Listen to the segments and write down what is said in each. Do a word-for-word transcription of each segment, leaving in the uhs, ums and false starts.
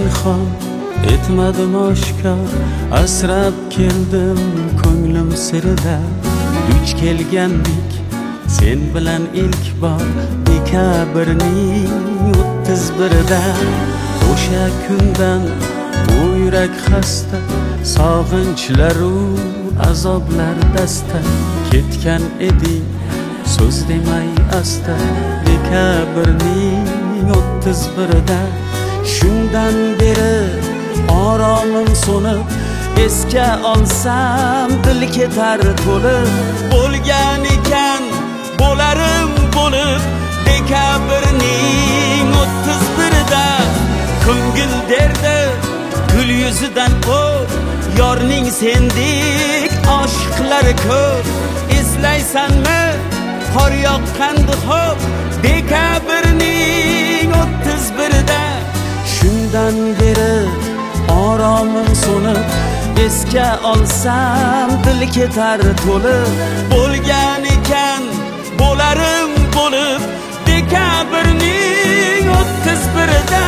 pinhon etmadim oshkor, asrab keldim ko'nglim sirida. Duch kelgandik sen bilan ilk bor dekabrning o'ttiz birida. O'sha kundan bu yurak xasta, sog'inchlar-u azoblar dasta. Ketgan eding so'z demay asta, dekabrning o'ttiz birida. Shundan beri oromim so'nib, esga olsam dil ketar to'lib. Bo'lgan ekan bo'larim bo'lib, dekabrning o'ttiz birida. Ko'ngil derdi gul yuzidan ko'p, yorning sendek oshiqlari ko'p. Eslaysanmi qor yoqqandi xo'p, dekabrning o'ttiz birida. Shundan beri oromim so'nib, esga olsam dil ketar to'lib. Bo'lgan ekan bo'larim bo'lib, dekabrning o'ttiz birida.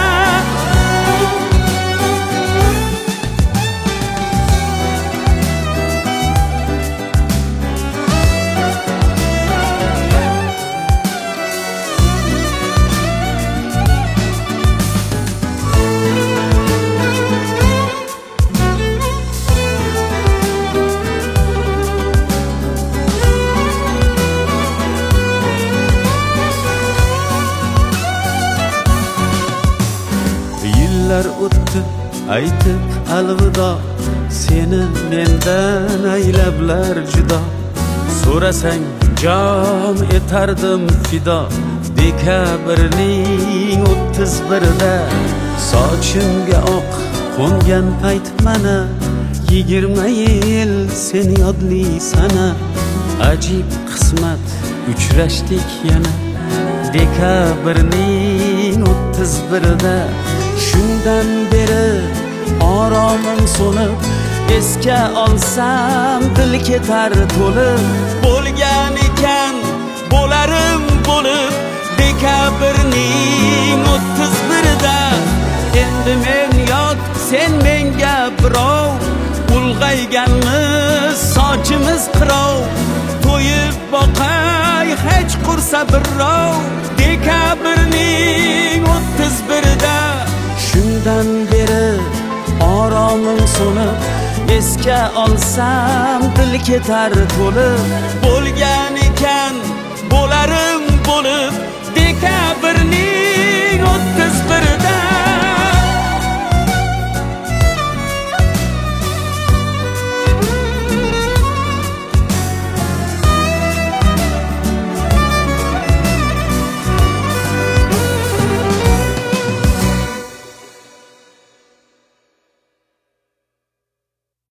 Yillar o'tdi aytib alvido, seni mendan aylablar judo. So'rasang jon etardim fido, dekabrning o'ttiz birida. Sochimga oq qo'ngan payt mana, yigirma yil seni yodli sana. Ajib qismat uchrashdik yana, dekabrning o'ttiz birida. Shundan beri oromim so'nib, esga olsam dil ketar to'lib. Bo'lgan ekan bo'larim bo'lib, dekabrning o'ttiz birida. Endi men yot sen menga birov, ulg'ayganmiz sochimiz qirov. To'yib boqay hech qursa birrov, dekabrning o'ttiz birida. Shundan beri oromim so'nib, esga olsam dil ketar to'lib. Bo'lgan ekan bo'larim bo'lib, dekabrning o'ttiz birida.